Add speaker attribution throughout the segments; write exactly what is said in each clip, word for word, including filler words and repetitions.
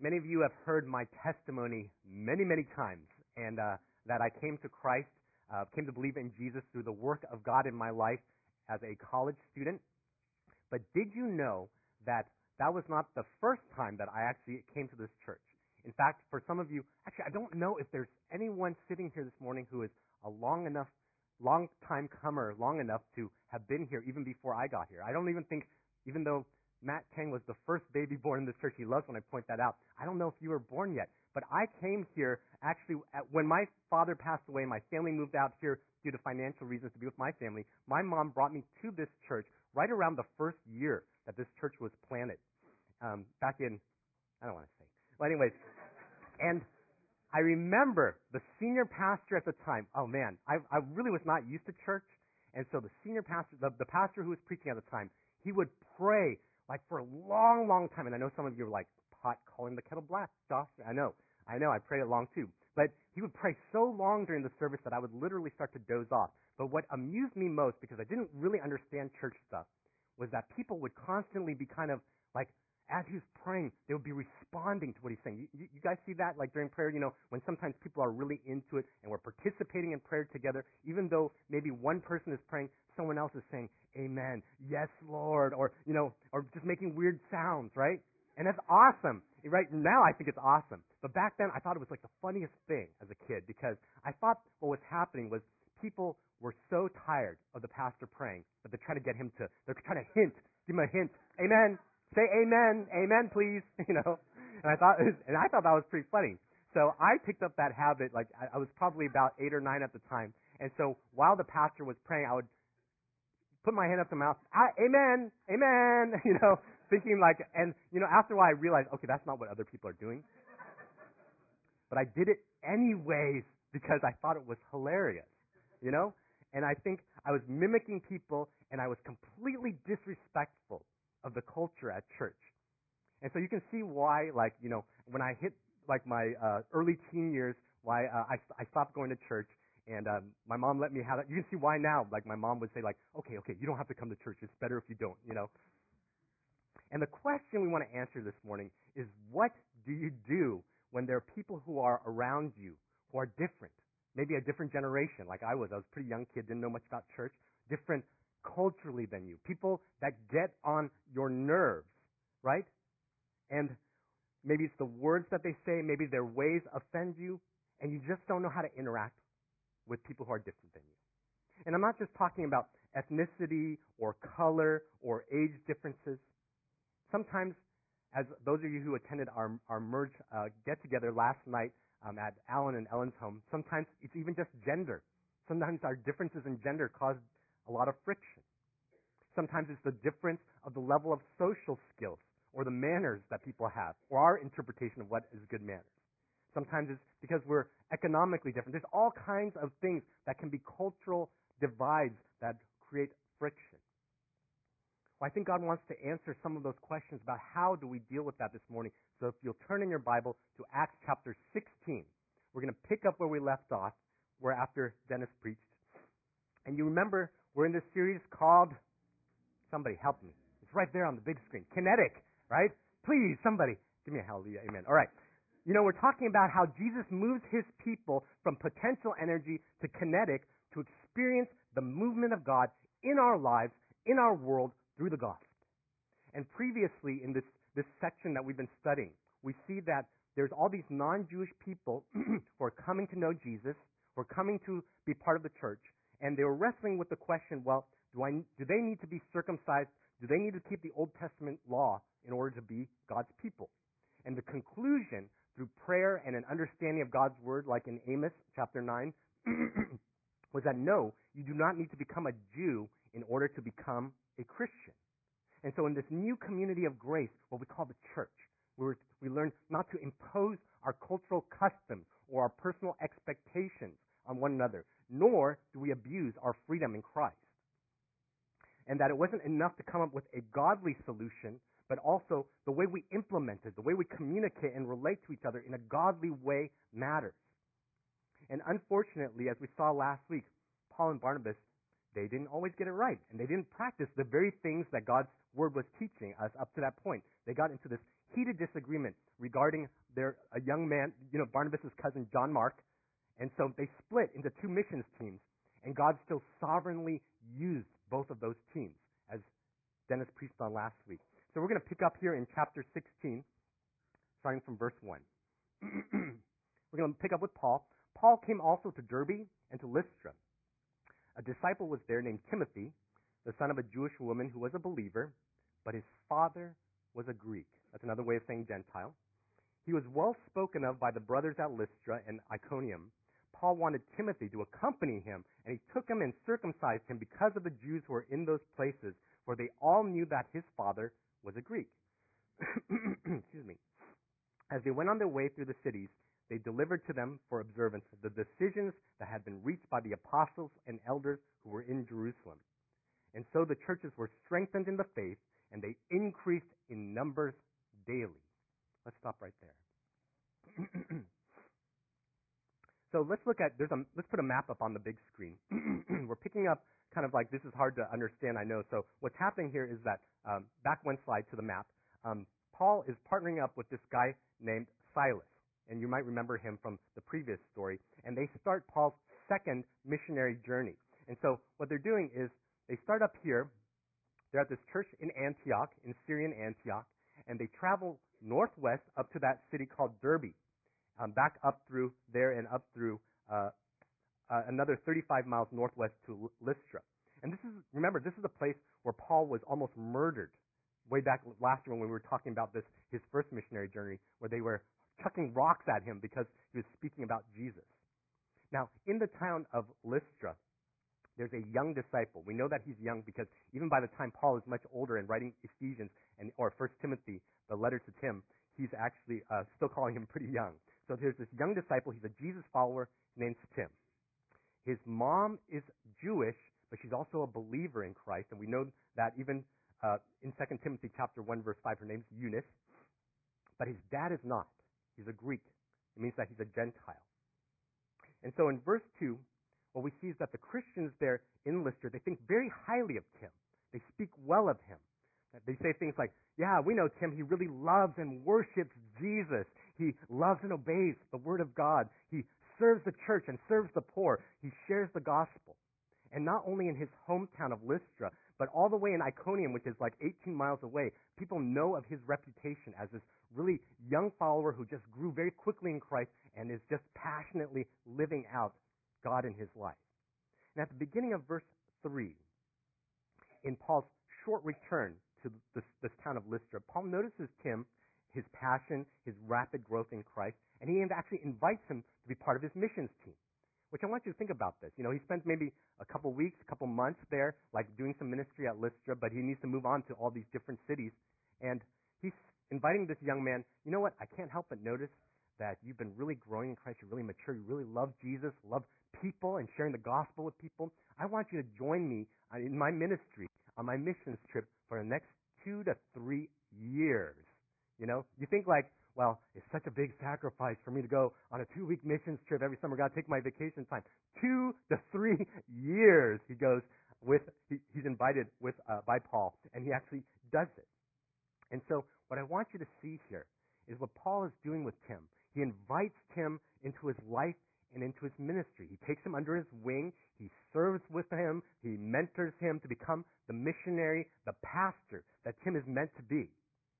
Speaker 1: Many of you have heard my testimony many, many times, and uh, that I came to Christ, uh, came to believe in Jesus through the work of God in my life as a college student. But did you know that that was not the first time that I actually came to this church? In fact, for some of you, actually, I don't know if there's anyone sitting here this morning who is a long enough, long time comer, long enough to have been here even before I got here. I don't even think, even though Matt Kang was the first baby born in this church, he loves when I point that out. I don't know if you were born yet, but I came here actually at, when my father passed away, my family moved out here due to financial reasons to be with my family. My mom brought me to this church right around the first year that this church was planted, um, back in, I don't want to say. Well, anyways, and I remember the senior pastor at the time. Oh man, I, I really was not used to church, and so the senior pastor, the, the pastor who was preaching at the time, he would pray like for a long, long time. And I know some of you are like, pot calling the kettle black, Josh. I know, I know, I prayed it long too. But he would pray so long during the service that I would literally start to doze off. But what amused me most, because I didn't really understand church stuff, was that people would constantly be kind of like, as he was praying, they would be responding to what he's saying. You, you, you guys see that, like during prayer, you know, when sometimes people are really into it and we're participating in prayer together, even though maybe one person is praying, someone else is saying, amen, yes, Lord, or, you know, or just making weird sounds, right? And that's awesome. Right now, I think it's awesome. But back then, I thought it was like the funniest thing as a kid because I thought what was happening was people were so tired of the pastor praying that they're trying to get him to, they're trying to hint, give him a hint, amen. Say amen, amen, please, you know. And I thought, and I thought that was pretty funny. So I picked up that habit. Like I, I was probably about eight or nine at the time. And so while the pastor was praying, I would put my hand up to my mouth, ah, amen, amen, you know, thinking like, and you know, after a while I realized, okay, that's not what other people are doing. But I did it anyways because I thought it was hilarious, you know. And I think I was mimicking people, and I was completely disrespectful of the culture at church. And so you can see why, like, you know, when I hit, like, my uh, early teen years, why uh, I, I stopped going to church, and um, my mom let me have it. You can see why now, like, my mom would say, like, okay, okay, you don't have to come to church. It's better if you don't, you know. And the question we want to answer this morning is, what do you do when there are people who are around you who are different? Maybe a different generation, like I was. I was a pretty young kid, didn't know much about church. Different culturally than you. People that get on your nerves, right? And maybe it's the words that they say, maybe their ways offend you, and you just don't know how to interact with people who are different than you. And I'm not just talking about ethnicity or color or age differences. Sometimes, as those of you who attended our, our merge uh, get-together last night um, at Alan and Ellen's home, sometimes it's even just gender. Sometimes our differences in gender cause a lot of friction. Sometimes it's the difference of the level of social skills or the manners that people have or our interpretation of what is good manners. Sometimes it's because we're economically different. There's all kinds of things that can be cultural divides that create friction. Well, I think God wants to answer some of those questions about how do we deal with that this morning. So if you'll turn in your Bible to Acts chapter sixteen, we're going to pick up where we left off, where after Dennis preached. And you remember, we're in this series called, somebody help me. It's right there on the big screen. Kinetic, right? Please, somebody, give me a hallelujah, amen. All right. You know, we're talking about how Jesus moves his people from potential energy to kinetic to experience the movement of God in our lives, in our world, through the gospel. And previously in this, this section that we've been studying, we see that there's all these non-Jewish people who are coming to know Jesus, who are coming to be part of the church, and they were wrestling with the question, well, do I, do they need to be circumcised? Do they need to keep the Old Testament law in order to be God's people? And the conclusion, through prayer and an understanding of God's word, like in Amos chapter nine, was that no, you do not need to become a Jew in order to become a Christian. And so in this new community of grace, what we call the church, we we learn not to impose our cultural customs or our personal expectations on one another, nor do we abuse our freedom in Christ. And that it wasn't enough to come up with a godly solution, but also the way we implement it, the way we communicate and relate to each other in a godly way matters. And unfortunately, as we saw last week, Paul and Barnabas, they didn't always get it right, and they didn't practice the very things that God's word was teaching us up to that point. They got into this heated disagreement reg- regarding their a young man, you know, Barnabas' cousin John Mark. And so they split into two missions teams, and God still sovereignly used both of those teams, as Dennis preached on last week. So we're going to pick up here in chapter sixteen, starting from verse one. We're going to pick up with Paul. Paul came also to Derbe and to Lystra. A disciple was there named Timothy, the son of a Jewish woman who was a believer, but his father was a Greek. That's another way of saying Gentile. He was well spoken of by the brothers at Lystra and Iconium. Paul wanted Timothy to accompany him, and he took him and circumcised him because of the Jews who were in those places, for they all knew that his father was a Greek. Excuse me. As they went on their way through the cities, they delivered to them for observance the decisions that had been reached by the apostles and elders who were in Jerusalem. And so the churches were strengthened in the faith, and they increased in numbers daily. Let's stop right there. So let's look at, there's a, let's put a map up on the big screen. We're picking up kind of like, this is hard to understand, I know. So what's happening here is that, um, back one slide to the map, um, Paul is partnering up with this guy named Silas. And you might remember him from the previous story. And they start Paul's second missionary journey. And so what they're doing is they start up here. They're at this church in Antioch, in Syrian Antioch. And they travel northwest up to that city called Derbe. Um, back up through there and up through uh, uh, another thirty-five miles northwest to Lystra. And this is, remember, this is a place where Paul was almost murdered way back last year when we were talking about this, his first missionary journey, where they were chucking rocks at him because he was speaking about Jesus. Now, in the town of Lystra, there's a young disciple. We know that he's young because even by the time Paul is much older and writing Ephesians and or First Timothy, the letter to Tim, he's actually uh, still calling him pretty young. So there's this young disciple. He's a Jesus follower named Tim. His mom is Jewish, but she's also a believer in Christ. And we know that even uh, in Second Timothy chapter one, verse five, her name's Eunice. But his dad is not. He's a Greek. It means that he's a Gentile. And so in verse two, what we see is that the Christians there in Lystra, they think very highly of Tim. They speak well of him. They say things like, yeah, we know Tim, he really loves and worships Jesus. He loves and obeys the Word of God. He serves the church and serves the poor. He shares the gospel. And not only in his hometown of Lystra, but all the way in Iconium, which is like eighteen miles away, people know of his reputation as this really young follower who just grew very quickly in Christ and is just passionately living out God in his life. And at the beginning of verse three, in Paul's short return to this, this town of Lystra, Paul notices Tim, his passion, his rapid growth in Christ, and he actually invites him to be part of his missions team. Which I want you to think about this. You know, he spent maybe a couple weeks, a couple months there, like doing some ministry at Lystra, but he needs to move on to all these different cities. And he's inviting this young man, you know what, I can't help but notice that you've been really growing in Christ, you're really mature, you really love Jesus, love people and sharing the gospel with people. I want you to join me in my ministry on my missions trip for the next two to three years. You know, you think like, well, it's such a big sacrifice for me to go on a two-week missions trip every summer. Got to take my vacation time. Two to three years he goes with. He, he's invited with uh, by Paul, and he actually does it. And so, what I want you to see here is what Paul is doing with Tim. He invites Tim into his life and into his ministry. He takes him under his wing. He serves with him. He mentors him to become the missionary, the pastor that Tim is meant to be.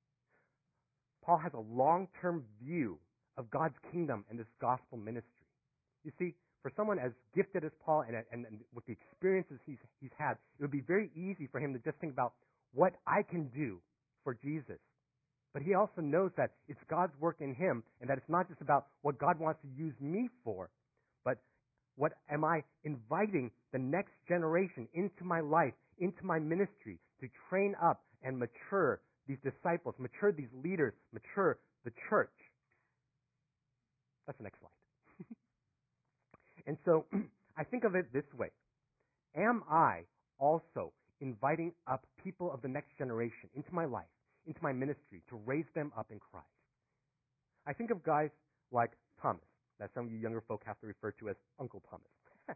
Speaker 1: Paul has a long-term view of God's kingdom and this gospel ministry. You see, for someone as gifted as Paul and, and, and with the experiences he's, he's had, it would be very easy for him to just think about what I can do for Jesus. But he also knows that it's God's work in him and that it's not just about what God wants to use me for, but what am I inviting the next generation into my life, into my ministry, to train up and mature these disciples, mature these leaders, mature the church. That's the next slide. And so I think of it this way. Am I also inviting up people of the next generation into my life, into my ministry, to raise them up in Christ? I think of guys like Thomas, that some of you younger folk have to refer to as Uncle Thomas.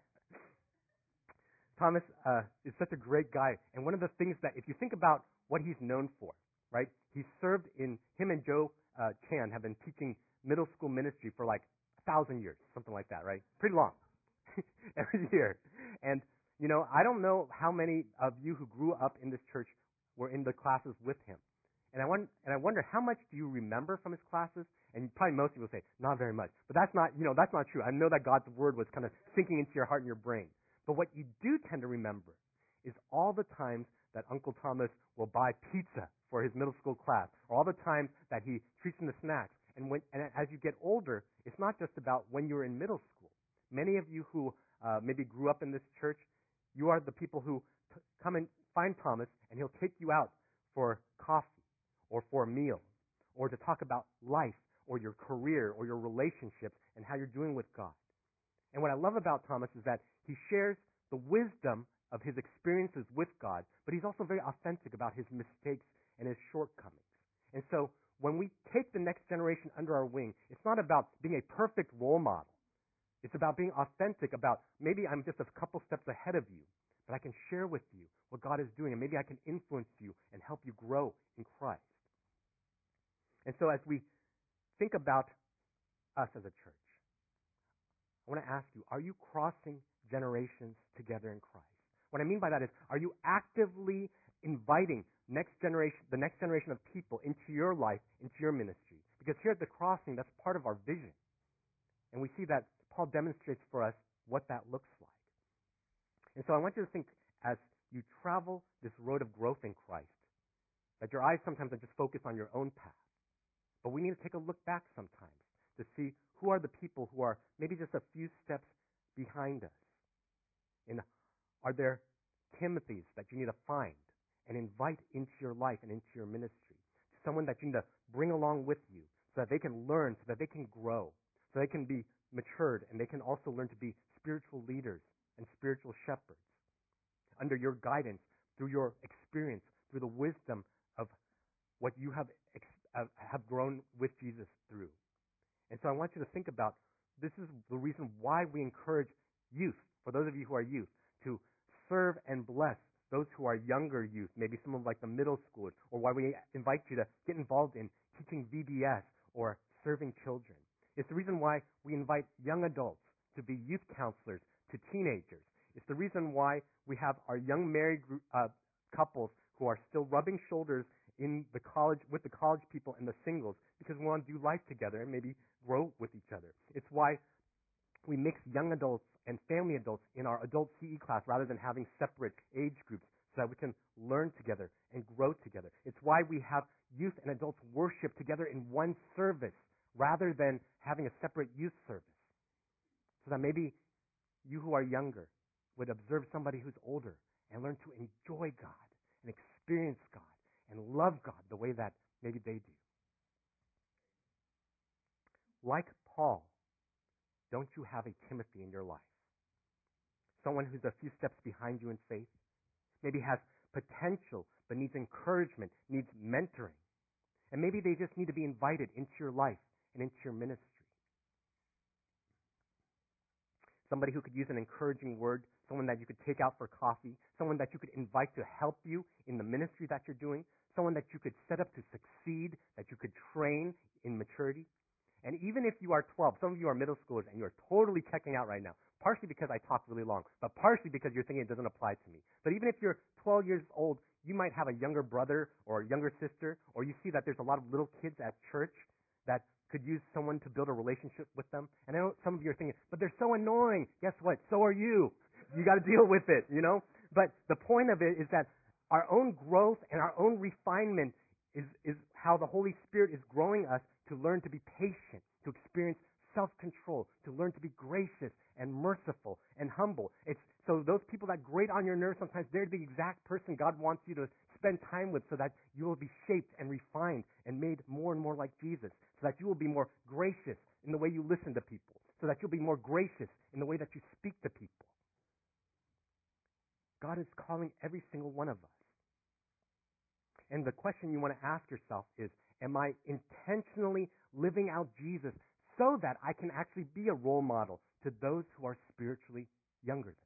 Speaker 1: Thomas uh, is such a great guy, and one of the things that, if you think about what he's known for, right? He served in, him and Joe uh, Chan have been teaching middle school ministry for like a thousand years, something like that, right? Pretty long. Every year. And, you know, I don't know how many of you who grew up in this church were in the classes with him. And I, want, and I wonder, how much do you remember from his classes? And probably most people say, not very much. But that's not, you know, that's not true. I know that God's word was kind of sinking into your heart and your brain. But what you do tend to remember is all the times that Uncle Thomas will buy pizza for his middle school class, or all the times that he treats them to snacks. And, when, and as you get older, it's not just about when you were in middle school. Many of you who uh, maybe grew up in this church, you are the people who t- come and find Thomas, and he'll take you out for coffee or for a meal or to talk about life or your career or your relationships and how you're doing with God. And what I love about Thomas is that he shares the wisdom of his experiences with God, but he's also very authentic about his mistakes and his shortcomings. And so when we take the next generation under our wing, it's not about being a perfect role model. It's about being authentic about maybe I'm just a couple steps ahead of you, but I can share with you what God is doing, and maybe I can influence you and help you grow in Christ. And so as we think about us as a church, I want to ask you, are you crossing generations together in Christ? What I mean by that is, are you actively inviting next generation, the next generation of people into your life, into your ministry? Because here at the Crossing, that's part of our vision. And we see that Paul demonstrates for us what that looks like. And so I want you to think, as you travel this road of growth in Christ, that your eyes sometimes are just focused on your own path. But we need to take a look back sometimes to see who are the people who are maybe just a few steps behind us. And are there Timothys that you need to find and invite into your life and into your ministry? Someone that you need to bring along with you so that they can learn, so that they can grow, so they can be matured, and they can also learn to be spiritual leaders and spiritual shepherds under your guidance, through your experience, through the wisdom of what you have uh, have grown with Jesus through. And so I want you to think about, this is the reason why we encourage youth, for those of you who are youth, to serve and bless those who are younger youth, maybe some of like the middle schoolers, or why we invite you to get involved in teaching V B S or serving children. It's the reason why we invite young adults to be youth counselors to teenagers. It's the reason why we have our young married group, uh, couples who are still rubbing shoulders in the college with the college people and the singles, because we want to do life together and maybe grow with each other. It's why we mix young adults and family adults in our adult C E class rather than having separate age groups, so that we can learn together and grow together. It's why we have youth and adults worship together in one service rather than having a separate youth service, so that maybe you who are younger would observe somebody who's older and learn to enjoy God and experience God and love God the way that maybe they do. Like Paul, don't you have a Timothy in your life? Someone who's a few steps behind you in faith, maybe has potential but needs encouragement, needs mentoring. And maybe they just need to be invited into your life and into your ministry. Somebody who could use an encouraging word, someone that you could take out for coffee, someone that you could invite to help you in the ministry that you're doing, someone that you could set up to succeed, that you could train in maturity. And even if you are twelve, some of you are middle schoolers and you're totally checking out right now, partially because I talk really long, but partially because you're thinking it doesn't apply to me. But even if you're twelve years old, you might have a younger brother or a younger sister, or you see that there's a lot of little kids at church that could use someone to build a relationship with them. And I know some of you are thinking, but they're so annoying. Guess what? So are you. You got to deal with it, you know? But the point of it is that our own growth and our own refinement is, is how the Holy Spirit is growing us to learn to be patient, to experience self-control, to learn to be gracious and merciful and humble. It's so those people that grate on your nerves sometimes, they're the exact person God wants you to spend time with, so that you will be shaped and refined and made more and more like Jesus, so that you will be more gracious in the way you listen to people, so that you'll be more gracious in the way that you speak to people. God is calling every single one of us. And the question you want to ask yourself is, am I intentionally living out Jesus so that I can actually be a role model to those who are spiritually younger than me?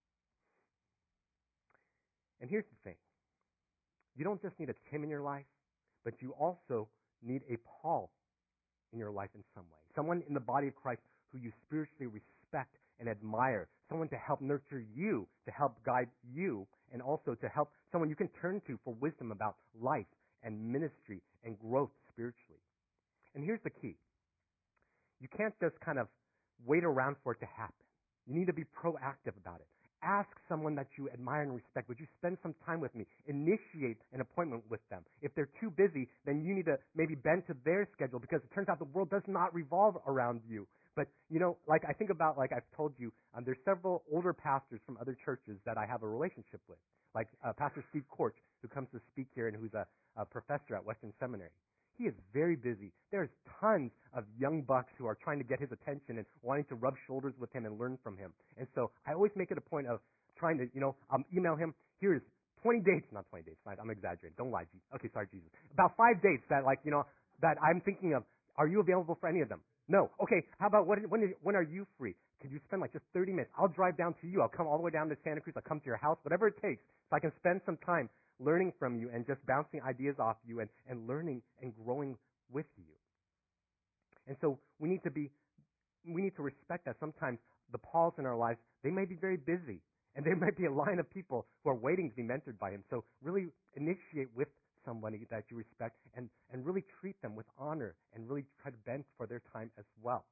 Speaker 1: And here's the thing. You don't just need a Tim in your life. but you also need a Paul in your life in some way. Someone in the body of Christ who you spiritually respect and admire. Someone to help nurture you, to help guide you, and also to help someone you can turn to for wisdom about life and ministry and growth spiritually. And here's the key. You can't just kind of wait around for it to happen. You need to be proactive about it. Ask someone that you admire and respect, would you spend some time with me? Initiate an appointment with them. If they're too busy, then you need to maybe bend to their schedule, because it turns out the world does not revolve around you. But, you know, like I think about, like I've told you, um, there's several older pastors from other churches that I have a relationship with. Like uh, Pastor Steve Korch, who comes to speak here and who's a, a professor at Western Seminary. He is very busy. There's tons of young bucks who are trying to get his attention and wanting to rub shoulders with him and learn from him. And so I always make it a point of trying to, you know, um, email him, here's twenty dates, not twenty dates, I'm exaggerating, don't lie, Jesus. Okay, sorry, Jesus. About five dates that, like, you know, that I'm thinking of. Are you available for any of them? No. Okay, how about when, when, when are you free? Could you spend like just thirty minutes? I'll drive down to you. I'll come all the way down to Santa Cruz. I'll come to your house, whatever it takes, so I can spend some time learning from you and just bouncing ideas off you and, and learning and growing with you. And so we need to be, we need to respect that sometimes the Pauls in our lives, they may be very busy, and there might be a line of people who are waiting to be mentored by him. So really initiate with somebody that you respect and, and really treat them with honor and really try to bend for their time as well.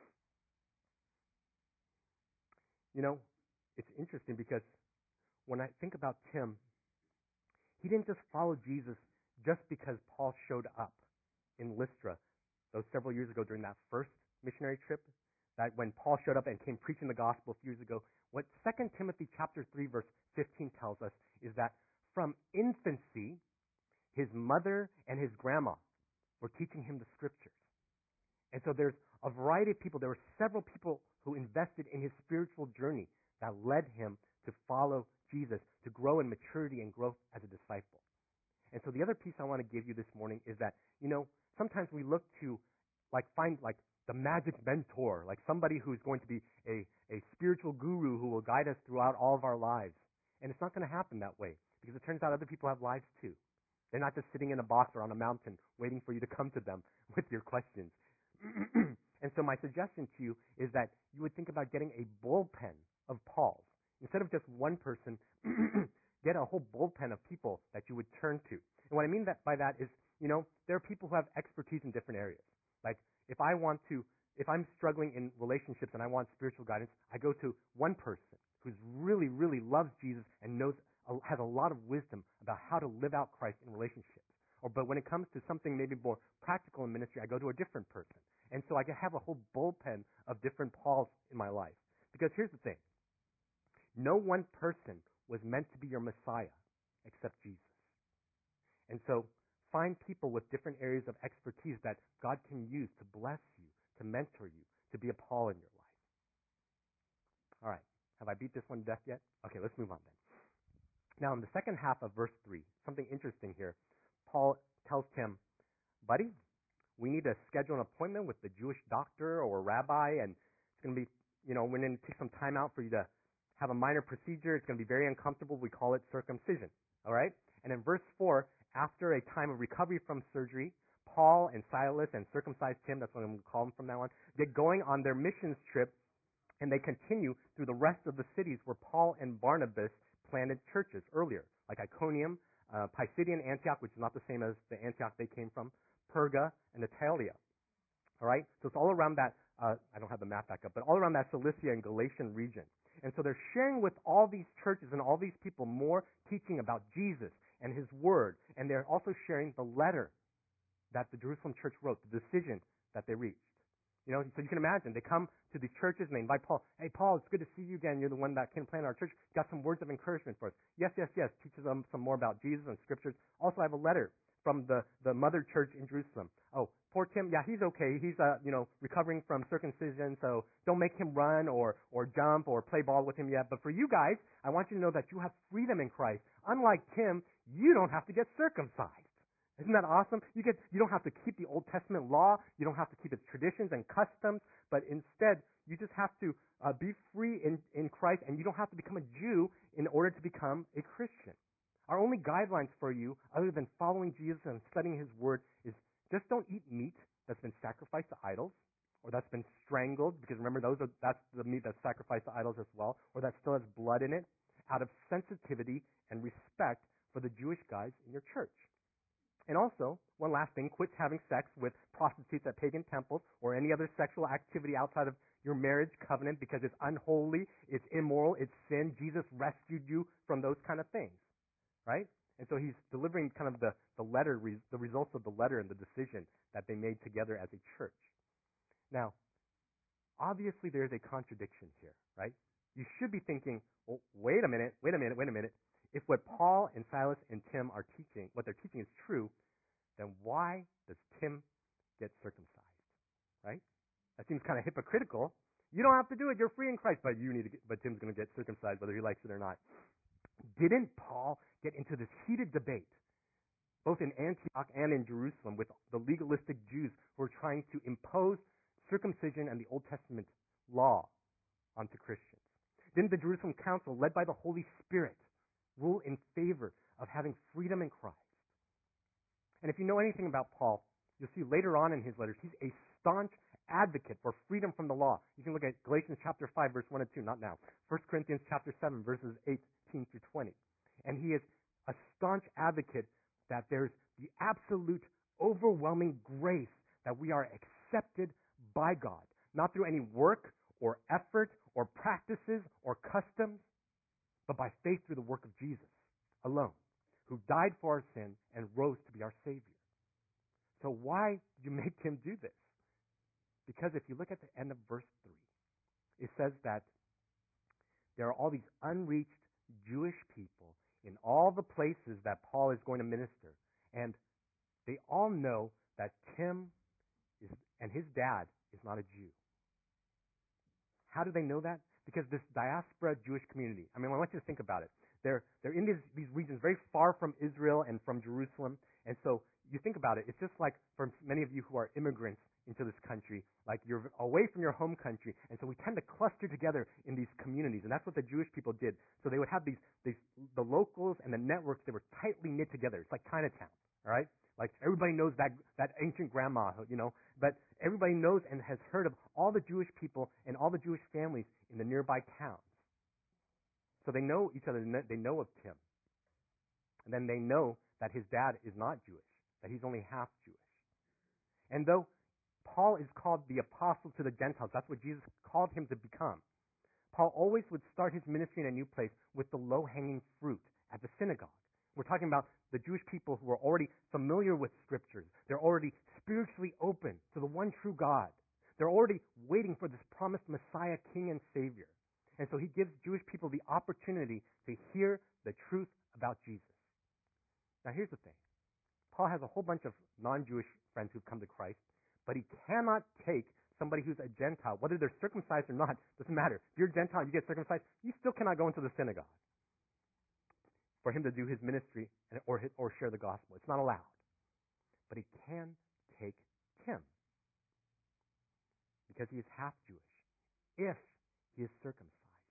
Speaker 1: You know, it's interesting because when I think about Tim, he didn't just follow Jesus just because Paul showed up in Lystra those several years ago during that first missionary trip, that when Paul showed up and came preaching the gospel a few years ago. What Second Timothy chapter three verse fifteen tells us is that from infancy, his mother and his grandma were teaching him the scriptures. And so there's a variety of people. There were several people who invested in his spiritual journey that led him to follow Jesus, to grow in maturity and growth as a disciple. And so the other piece I want to give you this morning is that, you know, sometimes we look to like find like the magic mentor, like somebody who's going to be a, a spiritual guru who will guide us throughout all of our lives. And it's not going to happen that way, because it turns out other people have lives too. They're not just sitting in a box or on a mountain waiting for you to come to them with your questions. And so my suggestion to you is that you would think about getting a bullpen of Pauls. Instead of just one person, get a whole bullpen of people that you would turn to. And what I mean that by that is, you know, there are people who have expertise in different areas. Like, if I want to, if I'm struggling in relationships and I want spiritual guidance, I go to one person who's really, really loves Jesus and knows, has a lot of wisdom about how to live out Christ in relationships. Or, but when it comes to something maybe more practical in ministry, I go to a different person. And so I can have a whole bullpen of different Pauls in my life. Because here's the thing. No one person was meant to be your Messiah except Jesus. And so find people with different areas of expertise that God can use to bless you, to mentor you, to be a Paul in your life. All right. Have I beat this one to death yet? Okay, let's move on then. Now, in the second half of verse three, something interesting here. Paul tells Tim, buddy, we need to schedule an appointment with the Jewish doctor or rabbi, and it's going to be, you know, we're going to take some time out for you to have a minor procedure. It's going to be very uncomfortable. We call it circumcision. All right? And in verse four, after a time of recovery from surgery, Paul and Silas and circumcised Tim, that's what I'm going to call them from now on, get going on their missions trip, and they continue through the rest of the cities where Paul and Barnabas planted churches earlier, like Iconium, uh, Pisidian Antioch, which is not the same as the Antioch they came from, Perga, and Attalia. All right? So it's all around that, uh, I don't have the map back up, but all around that Cilicia and Galatian region. And so they're sharing with all these churches and all these people more teaching about Jesus and His Word. And they're also sharing the letter that the Jerusalem church wrote, the decision that they reached. You know, so you can imagine, they come to these churches and they invite Paul. Hey, Paul, it's good to see you again. You're the one that can plant our church. Got some words of encouragement for us. Yes, yes, yes. Teaches them some more about Jesus and Scriptures. Also, I have a letter from the, the mother church in Jerusalem. Oh, poor Tim, yeah, he's okay. He's, uh, you know, recovering from circumcision, so don't make him run or, or jump or play ball with him yet. But for you guys, I want you to know that you have freedom in Christ. Unlike Tim, you don't have to get circumcised. Isn't that awesome? You get, you don't have to keep the Old Testament law. You don't have to keep its traditions and customs, but instead, you just have to uh, be free in, in Christ, and you don't have to become a Jew in order to become a Christian. our only guidelines for you, other than following Jesus and studying his word, is just don't eat meat that's been sacrificed to idols, or that's been strangled, because remember, those are that's the meat that's sacrificed to idols as well, or that still has blood in it, out of sensitivity and respect for the Jewish guys in your church. And also, one last thing, quit having sex with prostitutes at pagan temples or any other sexual activity outside of your marriage covenant, because it's unholy, it's immoral, it's sin. Jesus rescued you from those kind of things, right? And so he's delivering kind of the, the letter, the results of the letter and the decision that they made together as a church. Now, obviously there's a contradiction here, right? You should be thinking, well, wait a minute, wait a minute, wait a minute. If what Paul and Silas and Tim are teaching, what they're teaching is true, then why does Tim get circumcised, right? That seems kind of hypocritical. You don't have to do it. You're free in Christ, but you need to get, but Tim's going to get circumcised whether he likes it or not. Didn't Paul get into this heated debate, both in Antioch and in Jerusalem, with the legalistic Jews who were trying to impose circumcision and the Old Testament law onto Christians? Didn't the Jerusalem Council, led by the Holy Spirit, rule in favor of having freedom in Christ? And if you know anything about Paul, you'll see later on in his letters, he's a staunch advocate for freedom from the law. You can look at Galatians chapter five, verse one and two, not now. First Corinthians chapter seven, verses eighteen through twenty. And he is a staunch advocate that there's the absolute, overwhelming grace that we are accepted by God, not through any work or effort or practices or customs, but by faith through the work of Jesus alone, who died for our sin and rose to be our Savior. So why did you make him do this? Because if you look at the end of verse three, it says that there are all these unreached Jewish people in all the places that Paul is going to minister, and they all know that Tim is, and his dad is not a Jew. How do they know that? Because this diaspora Jewish community, I mean, I want you to think about it. They're, they're in these, these regions very far from Israel and from Jerusalem. And so you think about it, it's just like for many of you who are immigrants into this country, like you're away from your home country. And so we tend to cluster together in these communities. And that's what the Jewish people did. So they would have these, these the locals and the networks, they were tightly knit together. It's like Chinatown, all right? Like everybody knows that that ancient grandma, you know, but everybody knows and has heard of all the Jewish people and all the Jewish families in the nearby towns. So they know each other. They know of Tim. And then they know that his dad is not Jewish, that he's only half Jewish. And though Paul is called the apostle to the Gentiles, that's what Jesus called him to become, Paul always would start his ministry in a new place with the low-hanging fruit at the synagogue. We're talking about the Jewish people who are already familiar with Scriptures. They're already spiritually open to the one true God. They're already waiting for this promised Messiah, King and Savior. And so he gives Jewish people the opportunity to hear the truth about Jesus. Now here's the thing. Paul has a whole bunch of non-Jewish friends who've come to Christ, but he cannot take somebody who's a Gentile, whether they're circumcised or not, doesn't matter. If you're a Gentile and you get circumcised, you still cannot go into the synagogue for him to do his ministry or, or share the gospel. It's not allowed. But he can take Tim because he is half Jewish if he is circumcised.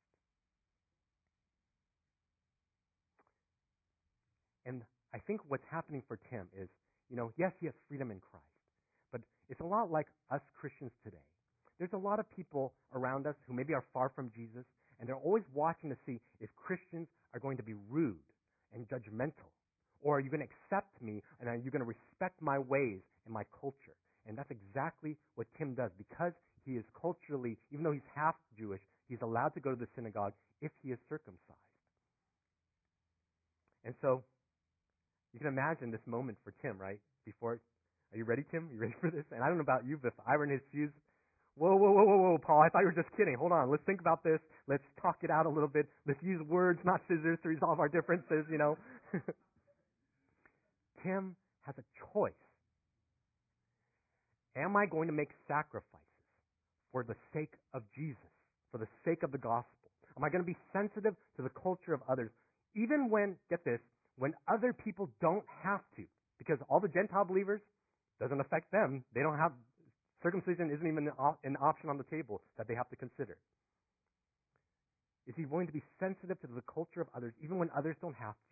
Speaker 1: And I think what's happening for Tim is, you know, yes, he has freedom in Christ, but it's a lot like us Christians today. There's a lot of people around us who maybe are far from Jesus, and they're always watching to see if Christians are going to be rude and judgmental, or are you going to accept me, and are you going to respect my ways and my culture? And that's exactly what Tim does. Because he is culturally, even though he's half Jewish, he's allowed to go to the synagogue if he is circumcised. And so, you can imagine this moment for Tim, right? Before, are you ready, Tim? Are you ready for this? And I don't know about you, but if I were in his shoes, whoa, whoa, whoa, whoa, whoa, Paul, I thought you were just kidding. Hold on, let's think about this. Let's talk it out a little bit. Let's use words, not scissors, to resolve our differences, you know. Tim has a choice. Am I going to make sacrifices for the sake of Jesus, for the sake of the gospel? Am I going to be sensitive to the culture of others, even when, get this, when other people don't have to? Because all the Gentile believers, doesn't affect them. They don't have, circumcision isn't even an option on the table that they have to consider. Is he going to be sensitive to the culture of others, even when others don't have to,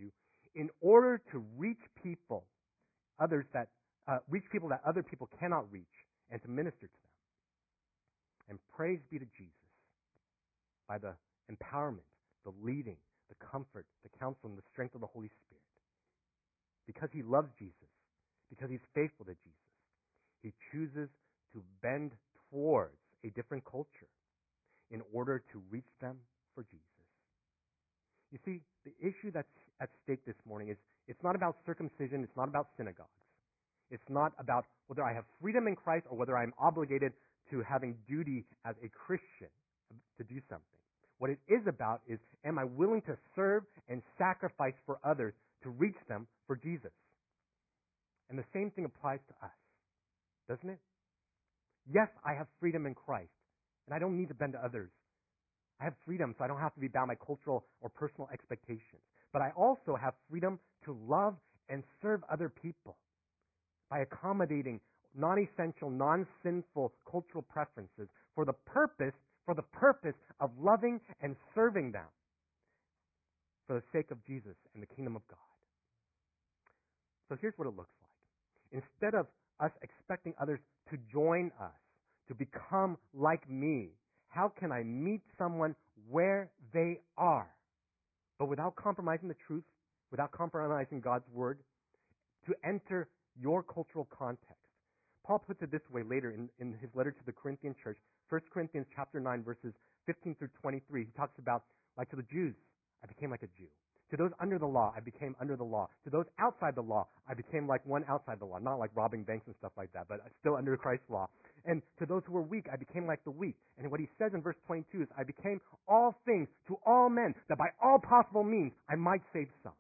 Speaker 1: in order to reach people, others that uh, reach people that other people cannot reach, and to minister to them. And praise be to Jesus by the empowerment, the leading, the comfort, the counsel, and the strength of the Holy Spirit. Because he loves Jesus, because he's faithful to Jesus, he chooses to bend towards a different culture in order to reach them for Jesus. You see, the issue that's at stake this morning is it's not about circumcision, it's not about synagogues. It's not about whether I have freedom in Christ or whether I'm obligated to having duty as a Christian to do something. What it is about is, am I willing to serve and sacrifice for others to reach them for Jesus? And the same thing applies to us, doesn't it? Yes, I have freedom in Christ, and I don't need to bend to others. I have freedom, so I don't have to be bound by cultural or personal expectations. But I also have freedom to love and serve other people by accommodating non-essential, non-sinful cultural preferences for the purpose, for the purpose of loving and serving them for the sake of Jesus and the kingdom of God. So here's what it looks like. Instead of us expecting others to join us, to become like me, how can I meet someone where they are, but without compromising the truth, without compromising God's word, to enter your cultural context? Paul puts it this way later in, in his letter to the Corinthian church, First Corinthians chapter nine, verses fifteen through twenty-three. He talks about, like to the Jews, I became like a Jew. To those under the law, I became under the law. To those outside the law, I became like one outside the law. Not like robbing banks and stuff like that, but still under Christ's law. And to those who were weak, I became like the weak. And what he says in verse twenty-two is, I became all things to all men, that by all possible means I might save some.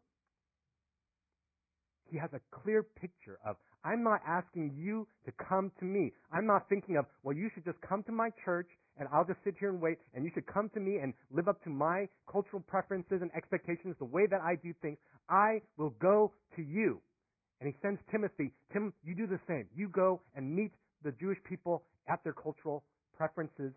Speaker 1: He has a clear picture of, I'm not asking you to come to me. I'm not thinking of, well, you should just come to my church and I'll just sit here and wait, and you should come to me and live up to my cultural preferences and expectations, the way that I do things. I will go to you. And he sends Timothy, Tim, you do the same. You go and meet the Jewish people at their cultural preferences.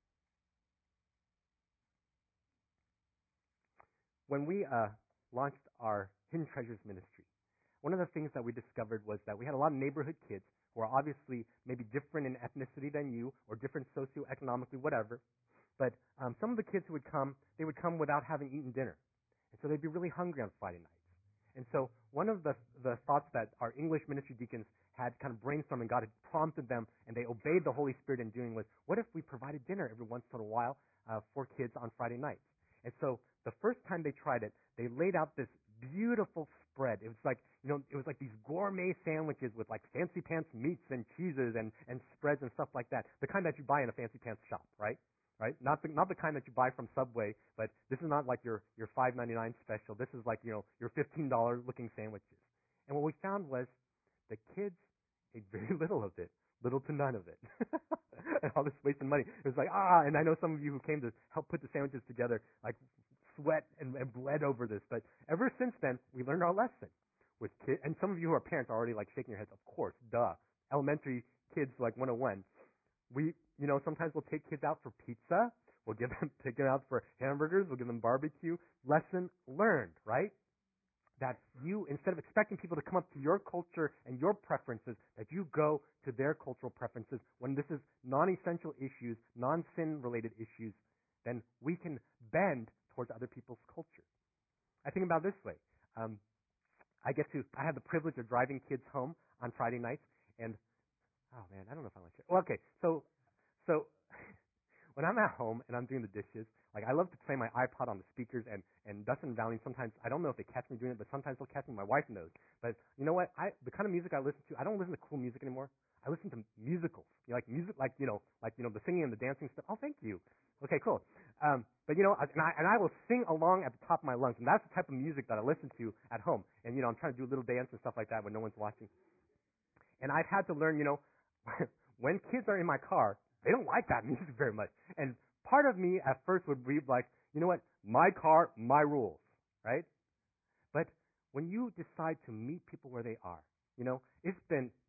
Speaker 1: When we uh, launched our Hidden Treasures ministry, one of the things that we discovered was that we had a lot of neighborhood kids who are obviously maybe different in ethnicity than you or different socioeconomically, whatever. But um, some of the kids who would come, they would come without having eaten dinner. And so they'd be really hungry on Friday nights. And so one of the, the thoughts that our English ministry deacons had kind of brainstormed and God had prompted them, and they obeyed the Holy Spirit in doing, was, what if we provided dinner every once in a while uh, for kids on Friday nights? And so the first time they tried it, they laid out this beautiful spread. It was like, you know, it was like these gourmet sandwiches with like fancy pants meats and cheeses and, and spreads and stuff like that. The kind that you buy in a fancy pants shop, right? Right? Not the not the kind that you buy from Subway, but this is not like your, your five ninety-nine special. This is like, you know, your fifteen dollars looking sandwiches. And what we found was the kids ate very little of it. Little to none of it. And all this wasted money. It was like, ah, and I know some of you who came to help put the sandwiches together, like, sweat and, and bled over this. But ever since then, we learned our lesson. With kids, and some of you who are parents are already like shaking your heads, of course, duh. Elementary kids like one oh one. We, you know, sometimes we'll take kids out for pizza. We'll give them, take them out for hamburgers. We'll give them barbecue. Lesson learned, right? That you, instead of expecting people to come up to your culture and your preferences, that you go to their cultural preferences when this is non-essential issues, non-sin related issues, then we can bend towards other people's culture. I think about it this way. Um, I get to, I have the privilege of driving kids home on Friday nights, and, oh man, I don't know if I want to share. Well, okay, so, so, when I'm at home and I'm doing the dishes, like I love to play my iPod on the speakers, and, and Dustin and Valerie, sometimes, I don't know if they catch me doing it, but sometimes they'll catch me. My wife knows. But you know what? I, the kind of music I listen to, I don't listen to cool music anymore. I listen to musicals. You know, like music, like, you know, like, you know, the singing and the dancing stuff. Oh, thank you. Okay, cool. Um, but you know, and I, and I will sing along at the top of my lungs, and that's the type of music that I listen to at home. And you know, I'm trying to do a little dance and stuff like that when no one's watching. And I've had to learn, you know, when kids are in my car, they don't like that music very much. And part of me at first would be like, you know what, my car, my rules, right? But when you decide to meet people where they are, you know, it's been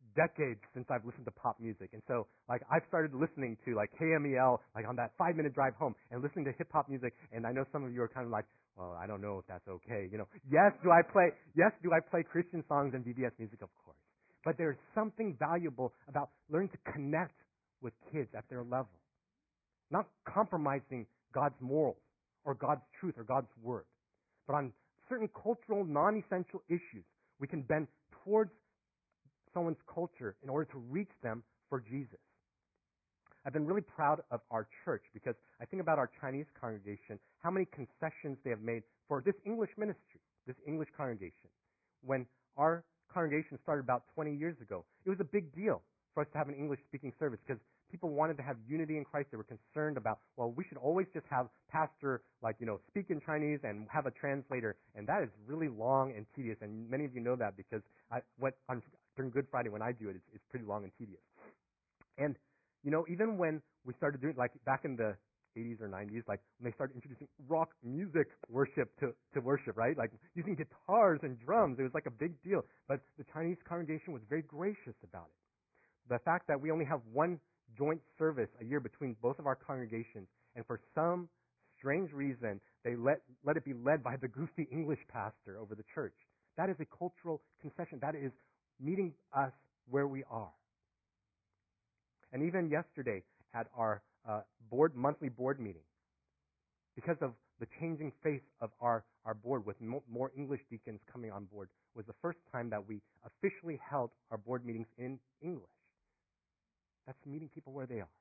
Speaker 1: decades since I've listened to pop music. And so, like, I've started listening to, like, K M E L, like, on that five-minute drive home and listening to hip-hop music. And I know some of you are kind of like, well, I don't know if that's okay. You know, yes, do I play, yes, do I play Christian songs and V B S music? Of course. But there's something valuable about learning to connect with kids at their level. Not compromising God's morals or God's truth or God's word. But on certain cultural, non-essential issues, we can bend towards someone's culture in order to reach them for Jesus. I've been really proud of our church because I think about our Chinese congregation, how many concessions they have made for this English ministry, this English congregation. When our congregation started about twenty years ago, it was a big deal for us to have an English-speaking service because people wanted to have unity in Christ. They were concerned about, well, we should always just have pastor, like, you know, speak in Chinese and have a translator, and that is really long and tedious, and many of you know that because I, what, on, during Good Friday when I do it, it's, it's pretty long and tedious. And, you know, even when we started doing, like, back in the eighties or nineties, like, when they started introducing rock music worship to, to worship, right? Like, using guitars and drums, it was like a big deal. But the Chinese congregation was very gracious about it. The fact that we only have one joint service a year between both of our congregations, and for some strange reason, they let, let it be led by the goofy English pastor over the church. That is a cultural concession. That is meeting us where we are. And even yesterday at our uh, board monthly board meeting, because of the changing face of our, our board with mo- more English deacons coming on board, was the first time that we officially held our board meetings in English. That's meeting people where they are.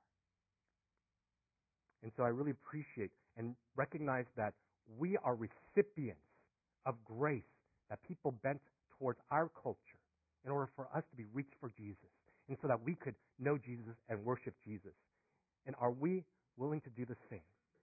Speaker 1: And so I really appreciate and recognize that we are recipients of grace that people bent towards our culture in order for us to be reached for Jesus and so that we could know Jesus and worship Jesus. And are we willing to do the same?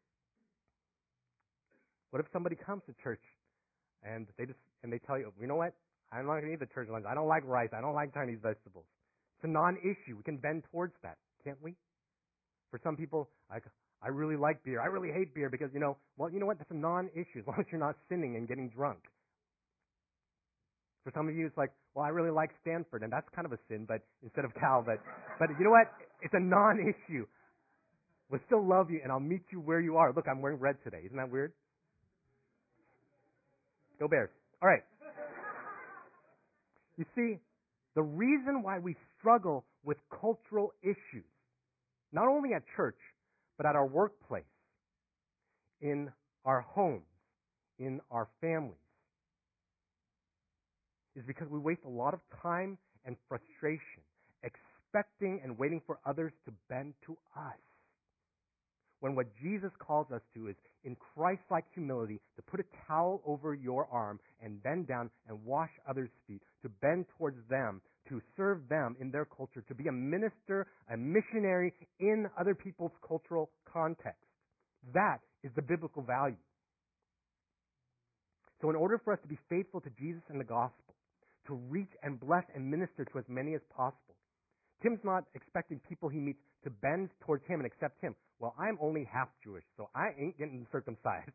Speaker 1: What if somebody comes to church and they just and they tell you, you know what? I'm not going to eat the church lunch. I don't like rice. I don't like Chinese vegetables. It's a non-issue. We can bend towards that, can't we? For some people, like, I really like beer. I really hate beer because, you know, well, you know what? That's a non-issue as long as you're not sinning and getting drunk. For some of you, it's like, well, I really like Stanford, and that's kind of a sin, but instead of Cal, but, but you know what? It's a non-issue. We'll still love you, and I'll meet you where you are. Look, I'm wearing red today. Isn't that weird? Go Bears. All right. You see, the reason why we struggle with cultural issues, not only at church, but at our workplace, in our homes, in our families, is because we waste a lot of time and frustration expecting and waiting for others to bend to us. When what Jesus calls us to is, in Christ-like humility, to put a towel over your arm and bend down and wash others' feet, to bend towards them, to serve them in their culture, to be a minister, a missionary in other people's cultural context. That is the biblical value. So in order for us to be faithful to Jesus and the gospel, to reach and bless and minister to as many as possible, Tim's not expecting people he meets to bend towards him and accept him. Well, I'm only half Jewish, so I ain't getting circumcised.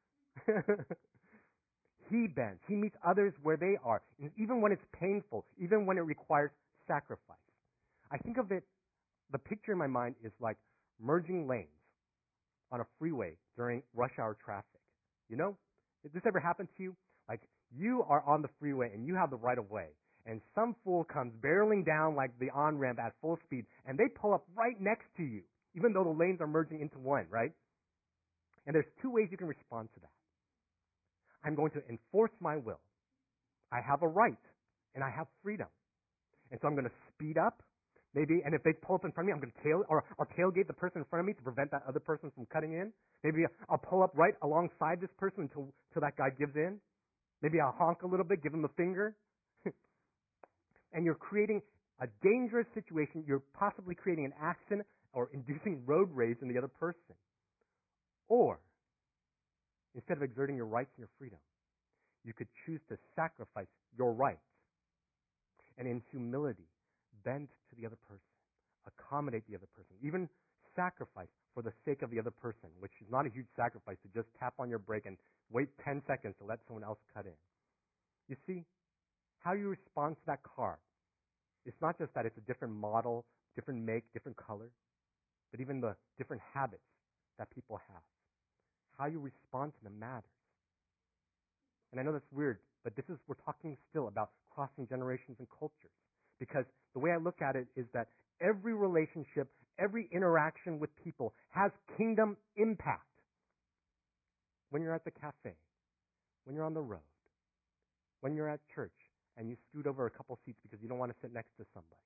Speaker 1: He bends. He meets others where they are, and even when it's painful, even when it requires sacrifice. I think of it, the picture in my mind is like merging lanes on a freeway during rush hour traffic. You know? Did this ever happen to you? Like, you are on the freeway and you have the right of way, and some fool comes barreling down like the on-ramp at full speed, and they pull up right next to you, even though the lanes are merging into one, right? And there's two ways you can respond to that. I'm going to enforce my will. I have a right, and I have freedom. And so I'm going to speed up, maybe, and if they pull up in front of me, I'm going to tail, or I'll tailgate the person in front of me to prevent that other person from cutting in. Maybe I'll pull up right alongside this person until, until that guy gives in. Maybe I'll honk a little bit, give him the finger. And you're creating a dangerous situation. You're possibly creating an accident or inducing road rage in the other person. Or, instead of exerting your rights and your freedom, you could choose to sacrifice your rights and in humility bend to the other person, accommodate the other person, even sacrifice for the sake of the other person, which is not a huge sacrifice to just tap on your brake and wait ten seconds to let someone else cut in. You see, how you respond to that car It's not just that it's a different model, different make, different color, but even the different habits that people have. How you respond to them matters. And I know that's weird, but this is, we're talking still about crossing generations and cultures. Because the way I look at it is that every relationship, every interaction with people has kingdom impact. When you're at the cafe, when you're on the road, when you're at church, and you scoot over a couple seats because you don't want to sit next to somebody.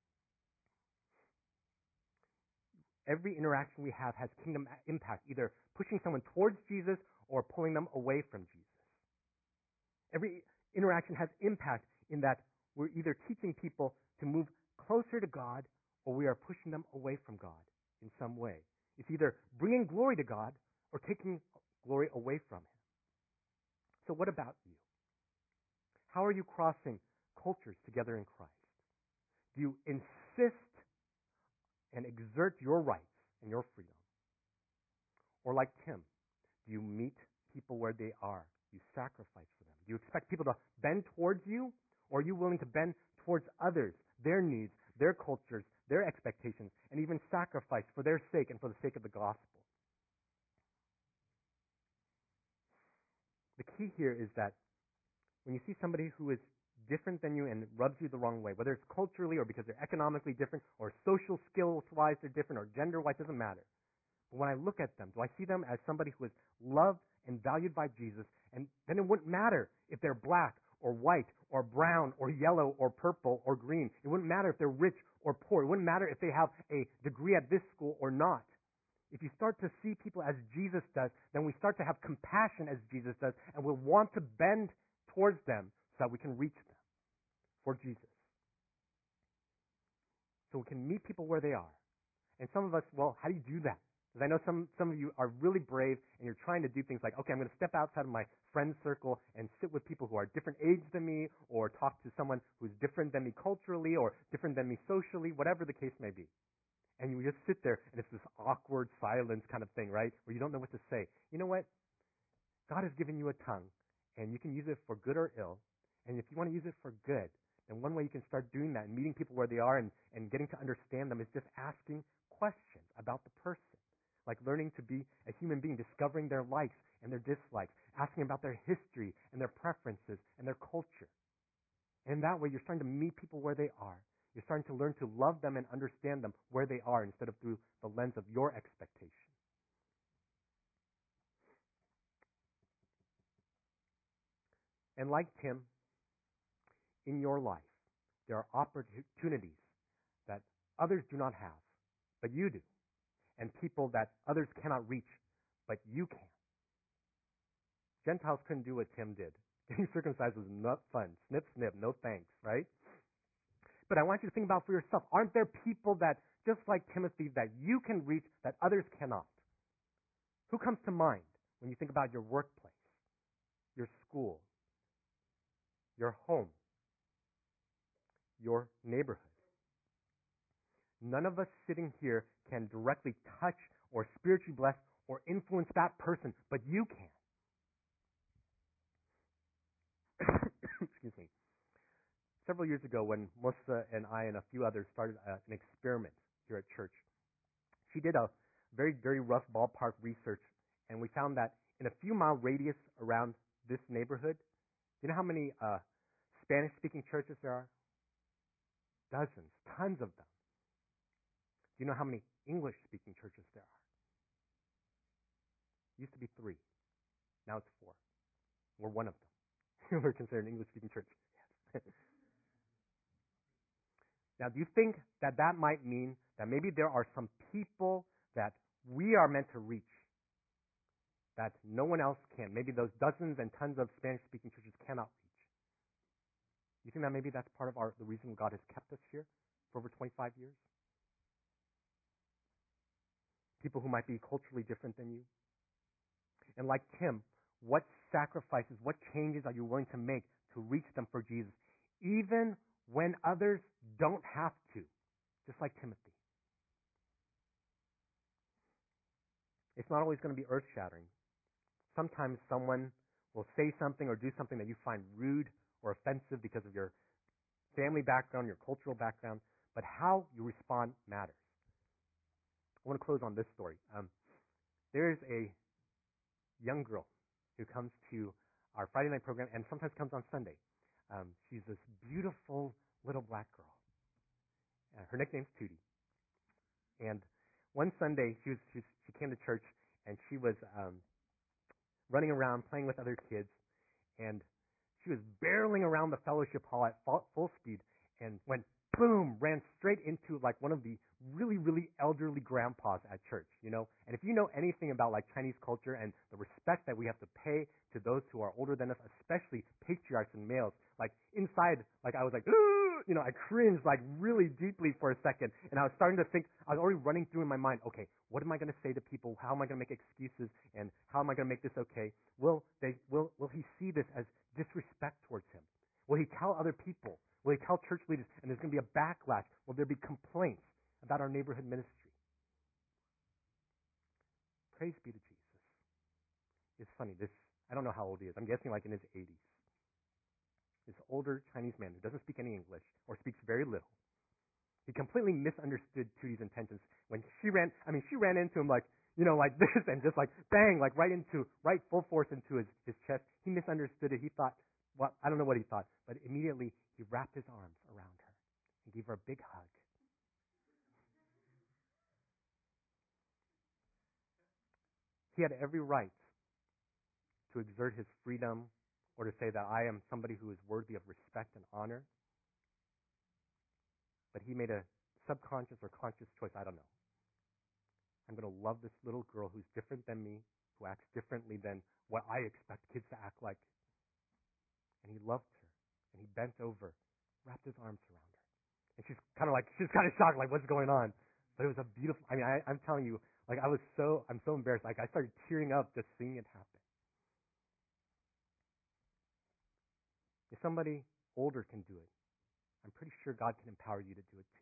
Speaker 1: Every interaction we have has kingdom impact, either pushing someone towards Jesus or pulling them away from Jesus. Every interaction has impact in that we're either teaching people to move closer to God or we are pushing them away from God in some way. It's either bringing glory to God or taking glory away from Him. So what about you? How are you crossing cultures together in Christ? Do you insist and exert your rights and your freedom? Or like Tim, do you meet people where they are? You sacrifice for them. Do you expect people to bend towards you? Or are you willing to bend towards others, their needs, their cultures, their expectations, and even sacrifice for their sake and for the sake of the gospel? The key here is that when you see somebody who is different than you and rubs you the wrong way, whether it's culturally or because they're economically different or social skills-wise they're different or gender-wise, doesn't matter. But when I look at them, do I see them as somebody who is loved and valued by Jesus? And then it wouldn't matter if they're black or white or brown or yellow or purple or green. It wouldn't matter if they're rich or poor. It wouldn't matter if they have a degree at this school or not. If you start to see people as Jesus does, then we start to have compassion as Jesus does, and we'll want to bend towards them so that we can reach them for Jesus. So we can meet people where they are. And some of us, well, how do you do that? Because I know some, some of you are really brave and you're trying to do things like, okay, I'm going to step outside of my friend circle and sit with people who are different age than me, or talk to someone who's different than me culturally or different than me socially, whatever the case may be. And you just sit there and it's this awkward silence kind of thing, right? Where you don't know what to say. You know what? God has given you a tongue and you can use it for good or ill. And if you want to use it for good, then one way you can start doing that and meeting people where they are and, and getting to understand them is just asking questions about the person. Like learning to be a human being, discovering their likes and their dislikes, asking about their history and their preferences and their culture. And that way you're starting to meet people where they are. You're starting to learn to love them and understand them where they are instead of through the lens of your expectation. And like Tim, in your life, there are opportunities that others do not have, but you do. And people that others cannot reach, but you can. Gentiles couldn't do what Tim did. Getting circumcised was not fun. Snip, snip, no thanks, right? But I want you to think about for yourself. Aren't there people that, just like Timothy, that you can reach that others cannot? Who comes to mind when you think about your workplace, your school, your home, your neighborhood? None of us sitting here can directly touch or spiritually bless or influence that person, but you can. Excuse me. Several years ago, when Musa and I and a few others started uh, an experiment here at church, she did a very, very rough ballpark research, and we found that in a few mile radius around this neighborhood, you know how many uh, Spanish-speaking churches there are? Dozens, tons of them. Do you know how many English-speaking churches there are? Used to be three. Now it's four. We're one of them. We're considered an English-speaking church. Yes. Now, do you think that that might mean that maybe there are some people that we are meant to reach that no one else can? Maybe those dozens and tons of Spanish-speaking churches cannot reach. You think that maybe that's part of our, the reason God has kept us here for over twenty-five years? People who might be culturally different than you. And like Tim, what sacrifices, what changes are you willing to make to reach them for Jesus, even when others don't have to, just like Timothy? It's not always going to be earth-shattering. Sometimes someone will say something or do something that you find rude or offensive because of your family background, your cultural background, but how you respond matters. I want to close on this story. Um, there is a young girl who comes to our Friday night program and sometimes comes on Sunday. Um, she's this beautiful little black girl. Uh, her nickname's Tootie. And one Sunday, she was she, she came to church and she was um, running around playing with other kids, and she was barreling around the fellowship hall at full speed and went boom, ran straight into like one of the really, really elderly grandpas at church, you know? And if you know anything about like Chinese culture and the respect that we have to pay to those who are older than us, especially patriarchs and males, like inside, like I was like, you know, I cringed like really deeply for a second. And I was starting to think, I was already running through in my mind, okay, what am I going to say to people? How am I going to make excuses? And how am I going to make this okay? Will they, will, will he see this as disrespect towards him? Will he tell other people? Will he tell church leaders? And there's going to be a backlash. Will there be complaints about our neighborhood ministry? Praise be to Jesus. It's funny. This, I don't know how old he is. I'm guessing like in his eighties. This older Chinese man who doesn't speak any English or speaks very little. He completely misunderstood Tootie's intentions when she ran. I mean, she ran into him like, you know, like this and just like bang, like right into, right full force into his, his chest. He misunderstood it. He thought, well, I don't know what he thought, but immediately he wrapped his arms around her and gave her a big hug. He had every right to exert his freedom or to say that I am somebody who is worthy of respect and honor. But he made a subconscious or conscious choice, I don't know. I'm going to love this little girl who's different than me, who acts differently than what I expect kids to act like. And he loved her. And he bent over, wrapped his arms around her. And she's kind of like, she's kind of shocked, like, what's going on? But it was a beautiful, I mean, I, I'm telling you, like, I was so, I'm so embarrassed. Like, I started tearing up just seeing it happen. If somebody older can do it, I'm pretty sure God can empower you to do it too.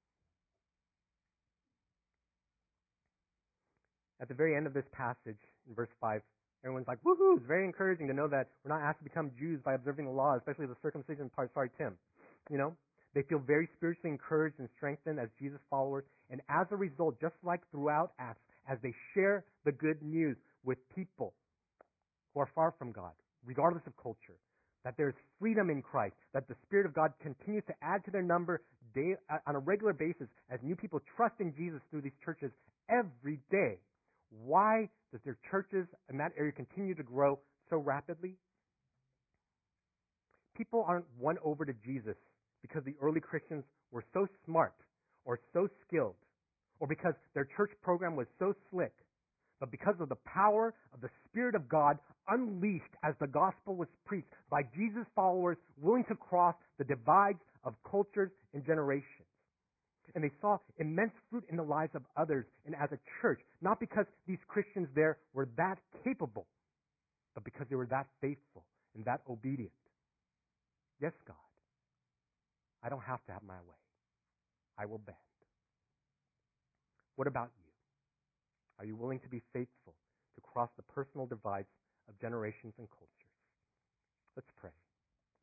Speaker 1: At the very end of this passage, in verse five, everyone's like, woohoo, it's very encouraging to know that we're not asked to become Jews by observing the law, especially the circumcision part. Sorry, Tim. You know? They feel very spiritually encouraged and strengthened as Jesus followers. And as a result, just like throughout Acts, as they share the good news with people who are far from God, regardless of culture, that there's freedom in Christ, that the Spirit of God continues to add to their number day, on a regular basis as new people trust in Jesus through these churches every day. Why does their churches in that area continue to grow so rapidly? People aren't won over to Jesus because the early Christians were so smart or so skilled or because their church program was so slick, but because of the power of the Spirit of God unleashed as the gospel was preached by Jesus' followers willing to cross the divides of cultures and generations. And they saw immense fruit in the lives of others and as a church, not because these Christians there were that capable, but because they were that faithful and that obedient. Yes, God, I don't have to have my way. I will bend. What about you? Are you willing to be faithful to cross the personal divides of generations and cultures? Let's pray.